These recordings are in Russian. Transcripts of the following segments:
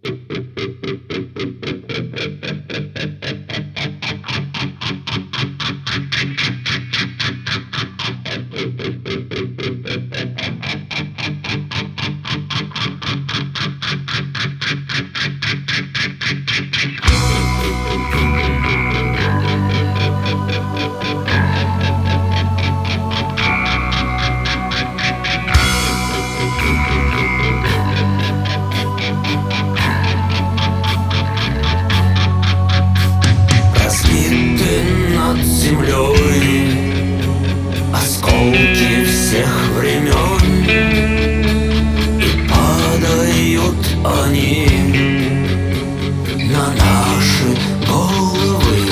Осколки всех времен, и падают они на наши головы.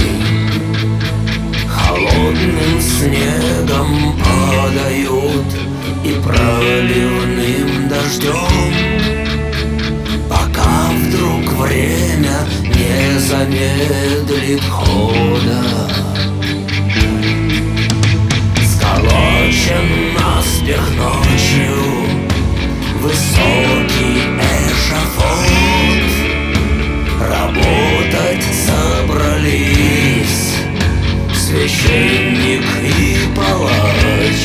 Холодным снегом падают и проливным дождем, пока вдруг время не замедлит хода. Сколочен наспех ночью высокий эшафот, работать собрались священник и палач.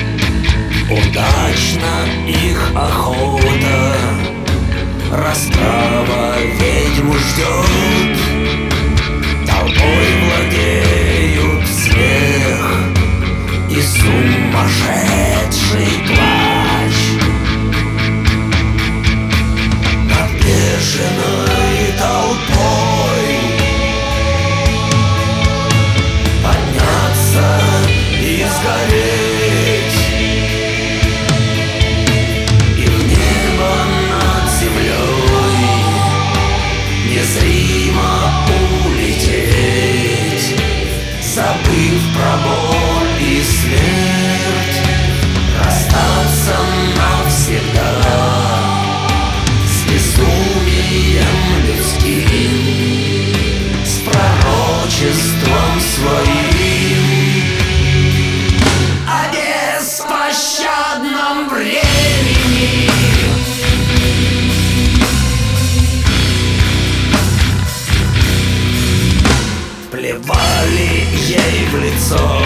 Удачна их охота, расправа ведьму ждет. Толпой владеют смех и сумасшедший плач. Над бешеной толпой подняться и сгореть, и в небо над землей незримо улететь, забыв про боль и смерть, расстаться навсегда с безумием людским, с пророчеством своим о беспощадном времени. Плевали ей в лицо